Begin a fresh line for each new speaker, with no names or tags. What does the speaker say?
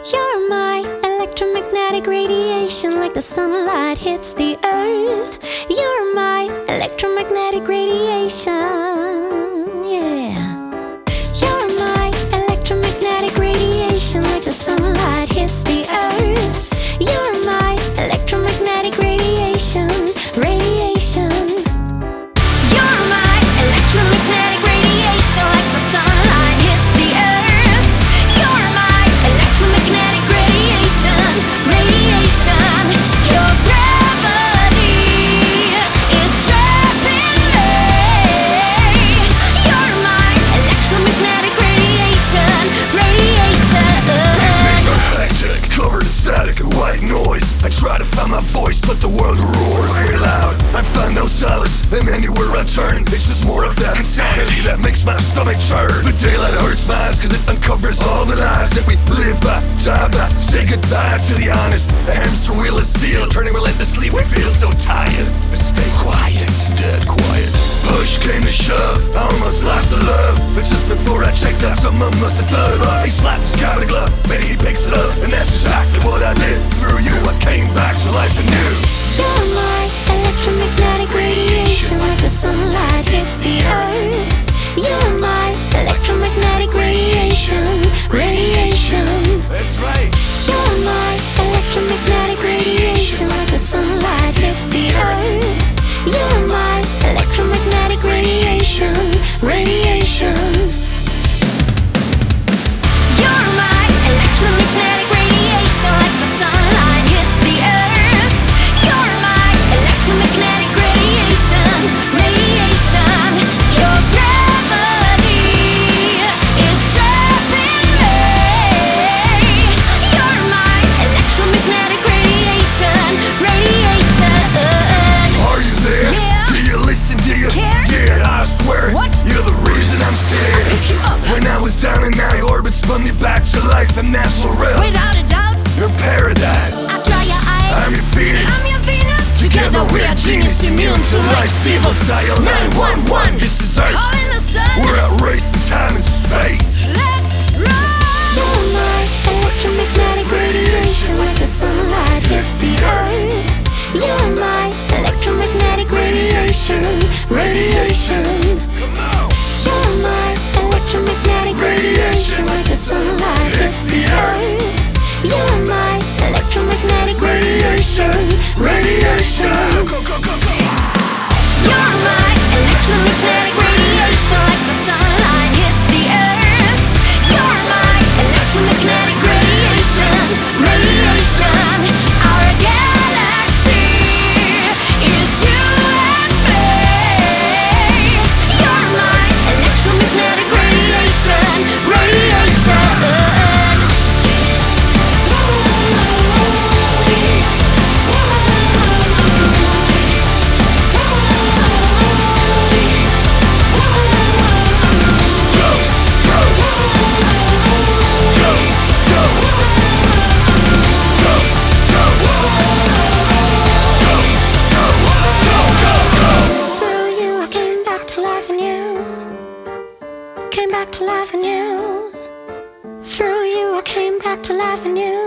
You're my electromagnetic radiation, like the sunlight hits the earth. You're my electromagnetic radiation, yeah. You're my electromagnetic radiation, like the sunlight hits the earth. You're my electromagnetic radiation, radiation. You're my electromagnetic radiation, like the sunlight hits the earth. You're my electromagnetic radiation, radiation. Your gravity is trapping me. You're my electromagnetic radiation, radiation.
These days are hectic, covered in static and white noise. I try to find my voice, but the world roars way loud. I find no solace, and anywhere I turn, it's just more of that insanity that makes my stomach churn. The daylight hurts my eyes, cause it uncovers all the lies that we live by, die by. Say goodbye to the honest. The hamster wheel is steel, turning relentlessly. We feel so tired, but stay quiet, dead quiet. Push came to shove, I almost lost the love, but just before I checked out, someone must have thought about. He slapped his guy with a glove, maybe he picks it up, and that's exactly what I did. Through you I came back to life anew.
You're my electromagnetic radiation, like the sunlight hits the earth. You're my electromagnetic radiation, radiation.
That's right.
You're my electromagnetic radiation, like the sunlight hits the earth. You're my electromagnetic radiation, radiation. You're my electromagnetic radiation, like the sunlight hits the earth. You're my electromagnetic radiation, radiation. Your gravity is trapping me. You're my electromagnetic radiation, radiation.
Are you there?
Yeah.
Do you listen? Do you
Care?
Yeah, I swear.
What?
You're the reason I'm still here.
Pick you up.
When I was down in high orbit, spun me back to life and natural realm.
Without a doubt,
Your paradise.
I dry your eyes.
I'm your Venus.
I'm your Venus.
Together we are genius, immune to life's evils. Dial 911. This is Earth.
Calling the sun.
We're out racing time and space.
Let's run. You're my electromagnetic radiation, like the sunlight hits the earth. You're my electromagnetic radiation, radiation.
Come on.
You're my electromagnetic radiation, like the sunlight hits the earth. You're my electromagnetic radiation, radiation.
Go, go, go, go.
You're my electromagnetic radiation, like the sunlight hits the earth. You're my electromagnetic radiation, radiation. Our galaxy is you and me. You're my electromagnetic radiation, radiation. Through you I came back to life anew. Came back to life anew. Through you I came back to life anew.